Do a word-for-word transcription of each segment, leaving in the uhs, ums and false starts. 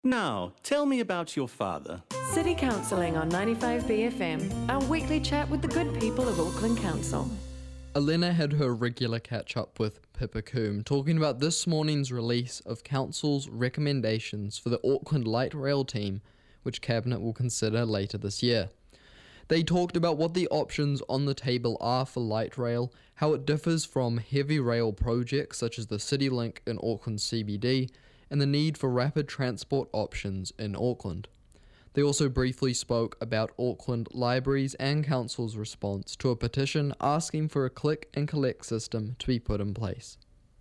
Now, tell me about your father. City Counselling on ninety-five B F M, our weekly chat with the good people of Auckland Council. Elena had her regular catch-up with Pippa Coombe, talking about this morning's release of Council's recommendations for the Auckland Light Rail team, which Cabinet will consider later this year. They talked about what the options on the table are for light rail, how it differs from heavy rail projects such as the CityLink in Auckland C B D, and the need for rapid transport options in Auckland. They also briefly spoke about Auckland Libraries and Council's response to a petition asking for a click and collect system to be put in place.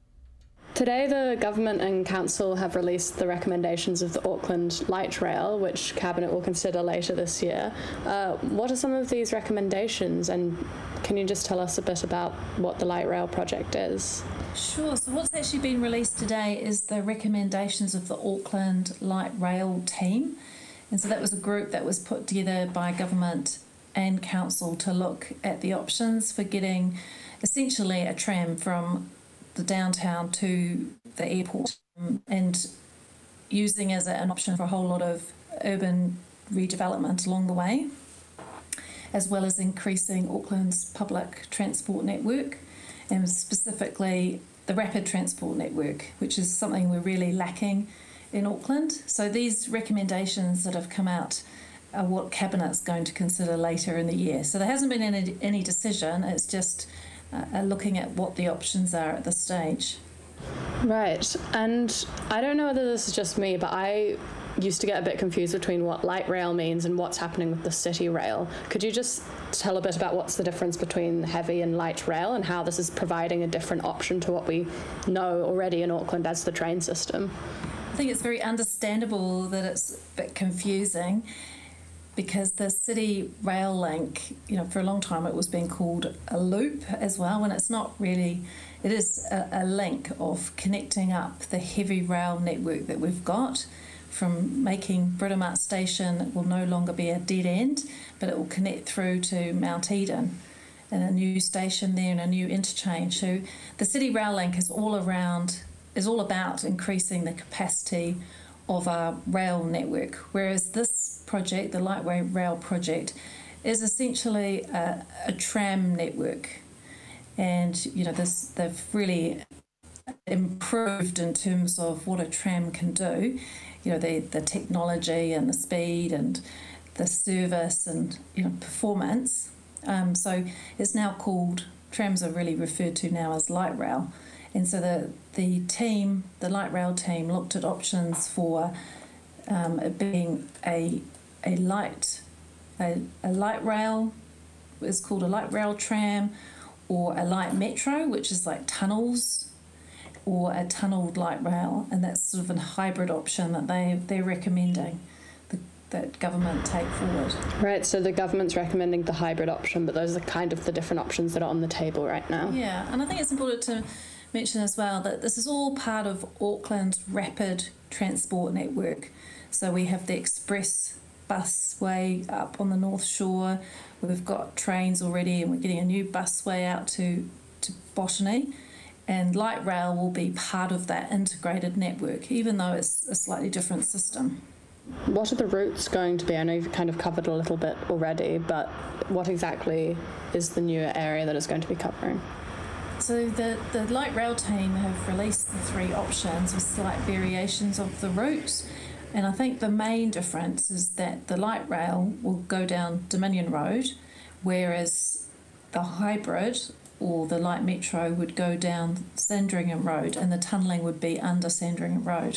Today, the Government and Council have released the recommendations of the Auckland Light Rail, which Cabinet will consider later this year. Uh, what are some of these recommendations, and can you just tell us a bit about what the Light Rail project is? Sure. So what's actually been released today is the recommendations of the Auckland Light Rail team. And so that was a group that was put together by Government and Council to look at the options for getting essentially a tram from the downtown to the airport, um, and using as a, an option for a whole lot of urban redevelopment along the way, as well as increasing Auckland's public transport network, and specifically the rapid transport network, which is something we're really lacking in Auckland. So these recommendations that have come out are what Cabinet's going to consider later in the year. So there hasn't been any, any decision, it's just uh, looking at what the options are at this stage. Right, and I don't know whether this is just me, but I used to get a bit confused between what light rail means and what's happening with the city rail. Could you just tell a bit about what's the difference between heavy and light rail and how this is providing a different option to what we know already in Auckland as the train system? I think it's very understandable that it's a bit confusing, because the city rail link, you know, for a long time it was being called a loop as well, and it's not really. It is a, a link of connecting up the heavy rail network that we've got, from making Britomart Station. It will no longer be a dead end, but it will connect through to Mount Eden and a new station there and a new interchange. So the city rail link is all around, is all about increasing the capacity of our rail network, whereas this project, the Light Rail project, is essentially a, a tram network. And, you know, this, they've really improved in terms of what a tram can do, you know, the, the technology and the speed and the service and, you know, performance. Um, so it's now called, trams are really referred to now as light rail. And so the, the team, the light rail team, looked at options for um, it being a a light a, a light rail is called a light rail tram, or a light metro, which is like tunnels, or a tunnelled light rail, and that's sort of a hybrid option that they they're recommending the, that government take forward. Right, so the government's recommending the hybrid option, but those are kind of the different options that are on the table right now. Yeah, and I think it's important to mention as well that this is all part of Auckland's rapid transport network. So we have the express busway up on the North Shore, we've got trains already, and we're getting a new busway out to, to Botany, and light rail will be part of that integrated network, even though it's a slightly different system. What are the routes going to be? I know you've kind of covered a little bit already, but what exactly is the newer area that it's going to be covering? So the, the light rail team have released the three options with slight variations of the routes. And I think the main difference is that the light rail will go down Dominion Road, whereas the hybrid or the light metro would go down Sandringham Road, and the tunnelling would be under Sandringham Road.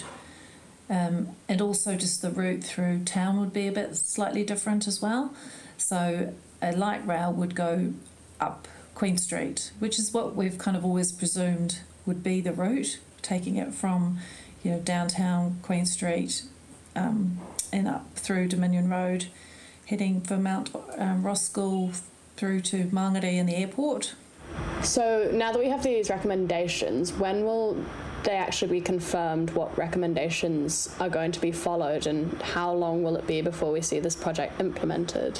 Um, and also just the route through town would be a bit slightly different as well. So a light rail would go up Queen Street, which is what we've kind of always presumed would be the route, taking it from, you know, downtown Queen Street um, and up through Dominion Road, heading for Mount um, Roskill through to Mangere and the airport. So now that we have these recommendations, when will they actually be confirmed what recommendations are going to be followed, and how long will it be before we see this project implemented?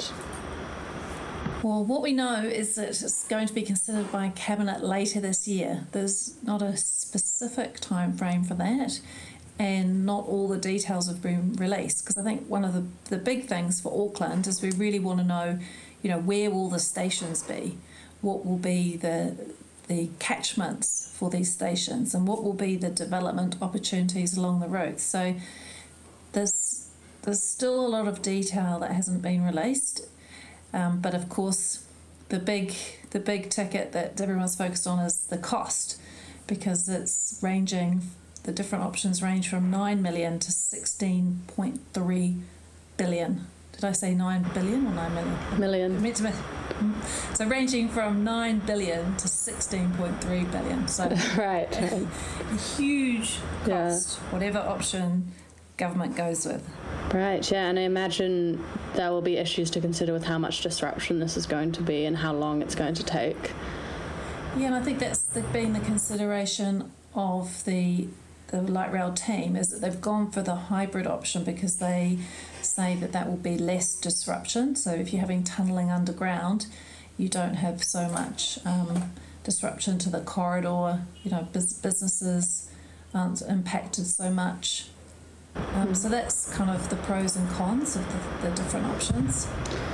Well, what we know is that it's going to be considered by Cabinet later this year. There's not a specific time frame for that. and not all the details have been released. Because I think one of the, the big things for Auckland is we really want to know, you know, where will the stations be? What will be the the catchments for these stations, and what will be the development opportunities along the route? So there's there's still a lot of detail that hasn't been released, um, but of course the big the big ticket that everyone's focused on is the cost, because it's ranging, the different options range from nine million to sixteen point three billion. Did I say nine billion or nine million? Million. I meant to, so ranging from nine billion to sixteen point three billion. So right. a, a huge cost, Yeah. whatever option government goes with. Right, yeah, and I imagine there will be issues to consider with how much disruption this is going to be and how long it's going to take. Yeah, and I think that's the, been the consideration of the the light rail team, is that they've gone for the hybrid option because they say that that will be less disruption. So if you're having tunnelling underground, you don't have so much um, disruption to the corridor. You know, bus- businesses aren't impacted so much. Um, so that's kind of the pros and cons of the, the different options.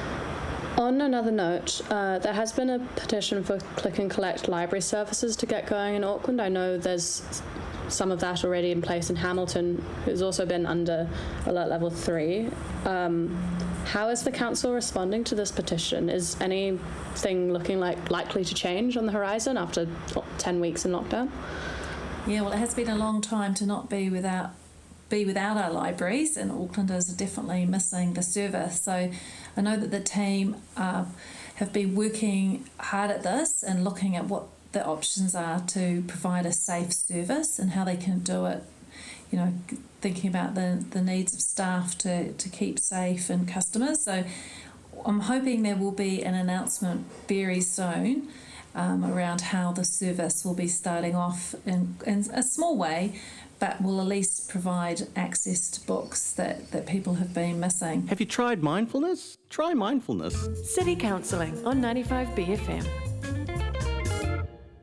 On another note, uh, there has been a petition for click and collect library services to get going in Auckland. I know there's some of that already in place in Hamilton, who's also been under alert level three. Um, how is the council responding to this petition? Is anything looking like likely to change on the horizon after ten weeks in lockdown? Yeah, well, it has been a long time to not be without be without our libraries, and Aucklanders are definitely missing the service. So I know that the team uh, have been working hard at this and looking at what the options are to provide a safe service and how they can do it, you know, thinking about the, the needs of staff to, to keep safe and customers. So I'm hoping there will be an announcement very soon um, around how the service will be starting off in, in a small way, but will at least provide access to books that, that people have been missing. Have you tried mindfulness? Try mindfulness. City Counselling on ninety-five B F M.